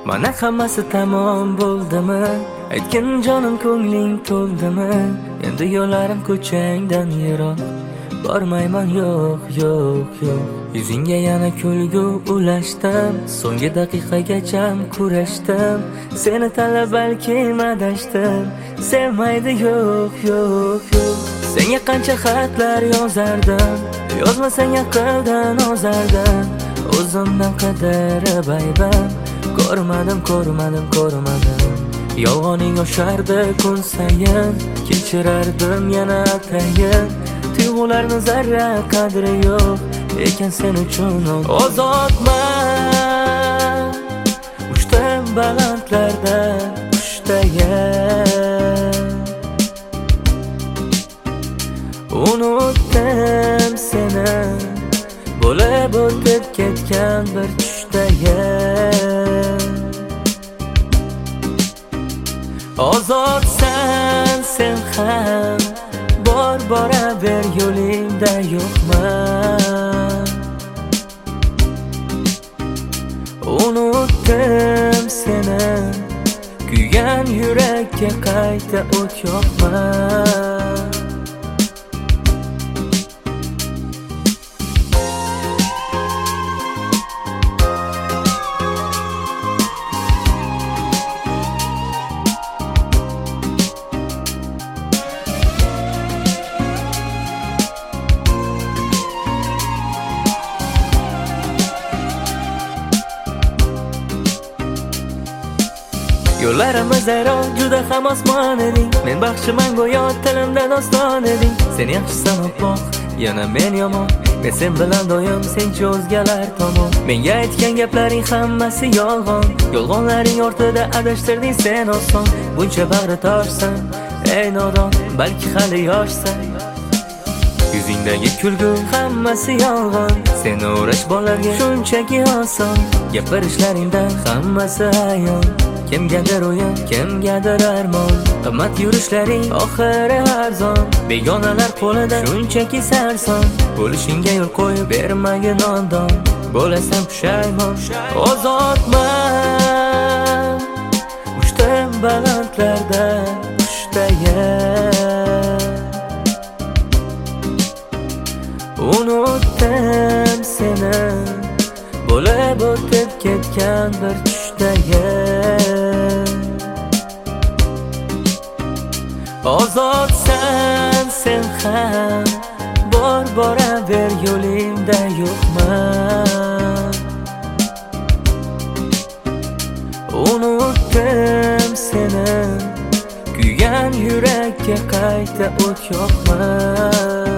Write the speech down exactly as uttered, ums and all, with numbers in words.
Mana hammasi tamom bo'ldimi? Aytgin jonim ko'ngling to'ldimi? Endi yo'llarim ko'changdan yiroq, bormayman yo'q yo'q yo'q. Yuzingga yana kulgu ulashdim, so'nggi daqiqagacha kurashdim. Seni tanlab balkim adashdim, sevmaydi yo'q yo'q yo'q. Senga qancha xatlar yozardim, yozmasang aqldan ozardim. O'zimdan qadrib aybim, ko'rmadim ko'rmadim ko'rmadim. Yolg'oning oshardi kun sayin, kechirardim yana atayin. Tuyg'ularni zarra qadri yo'q ekan sen uchun ozodman. Uchdim balandlarda qushdayin, unutdim seni bo'lib o'tib ketgan bir tushdayin. Ozodsan sen ham, bor boraver yo'lingda yo'qman. Unutdim seni, kuygan yurakka qayta o't yoqman. Yo'llarimiz ayron, juda ham osmon eding. Men baxshiman go'yo tilimda doston eding. Sen yaxshisan oppoq, yana men yomon. Men sen bilan doim, senchi o'zgalar tomon. Menga aytgan gaplaring hammasi yolg'on. Yolg'onlaring ortida adashtirding sen oson. Buncha bag'ri toshsan, ey nodon, balki hali yoshsan. Yuzingdagi kulgu hammasi yolg'on. Seni o'rash bolalarga shunchaki oson. Gapirishlaringdan hammasi ayon. Kimgadir o'yin, kimgadir armon. Qimmat yurishlaring oxiri arzon. Begonalar qo'lida shunchaki sarson. Bo'lishingga yo'l qo'yib bermagin nondon. Bo'lasan pushaymon, ozodman. Uchdim balandlarda qushdayin, unutdim seni bo'lib o'tib ketgan bir tushdayin. Ozodsan sen ham, bor boraver yo'lingda yo'qman. Unutdim seni, kuygan yurakka qayta o't yoqman.